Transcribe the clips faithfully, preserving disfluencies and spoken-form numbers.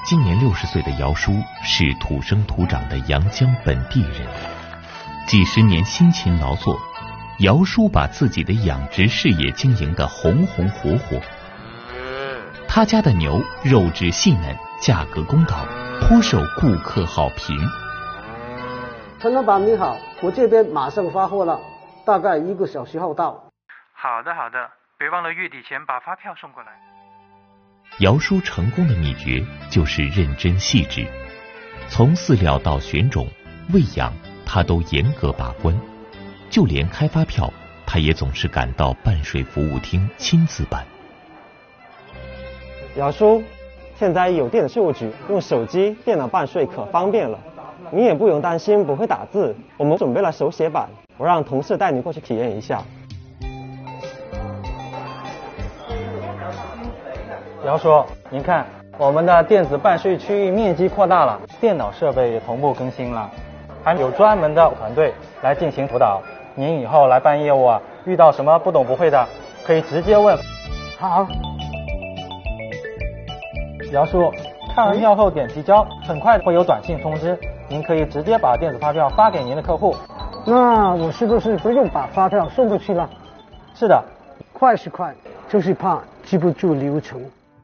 今年六十岁的姚叔是土生土长的阳江本地人，几十年辛勤劳作，姚叔把自己的养殖事业经营得红红火火。他家的牛肉质细嫩，价格公道，颇受顾客好评。 陈老板你好，我这边马上发货了，大概一个小时后到。 好的好的，别忘了月底前把发票送过来。 姚叔成功的秘诀就是认真细致，从饲料到选种、喂养，他都严格把关。就连开发票，他也总是赶到办税服务厅亲自办。 姚叔，现在有电子税务局，用手机、电脑办税可方便了，你也不用担心不会打字，我们准备了手写板，我让同事带你过去体验一下。 姚叔，您看，我们的电子办税区域面积扩大了，电脑设备也同步更新了，还有专门的团队来进行辅导。您以后来办业务啊，遇到什么不懂不会的，可以直接问。 好。 姚叔，看完票后点提交，很快会有短信通知，您可以直接把电子发票发给您的客户。 那我是不是不用把发票送过去了？ 是的。 快是快，就是怕记不住流程。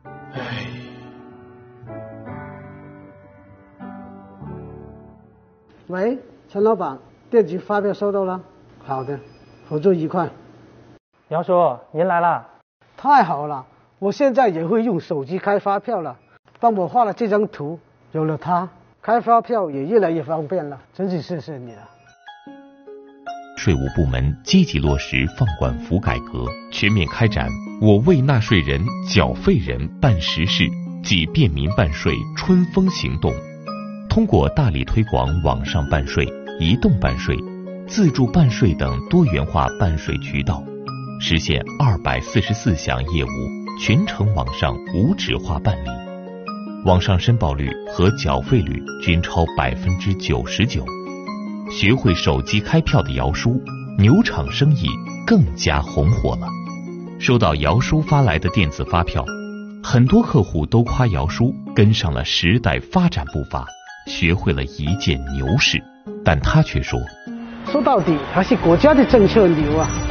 喂，陈老板，电子发票收到了。好的，合作愉快。 姚叔，您来啦！ 太好了，我现在也会用手机开发票了。帮我画了这张图，有了它，开发票也越来越方便了，真是谢谢你了。 税务部门积极落实放管服改革，全面开展我为纳税人、缴费人办实事及便民办税春风行动，通过大力推广网上办税、移动办税、自助办税等多元化办税渠道，实现二百四十四项业务全程网上无纸化办理，网上申报率和缴费率均超百分之九十九。学会手机开票的姚叔，牛场生意更加红火了。收到姚叔发来的电子发票，很多客户都夸姚叔跟上了时代发展步伐，学会了一件牛事。但他却说， 说到底还是国家的政策牛啊。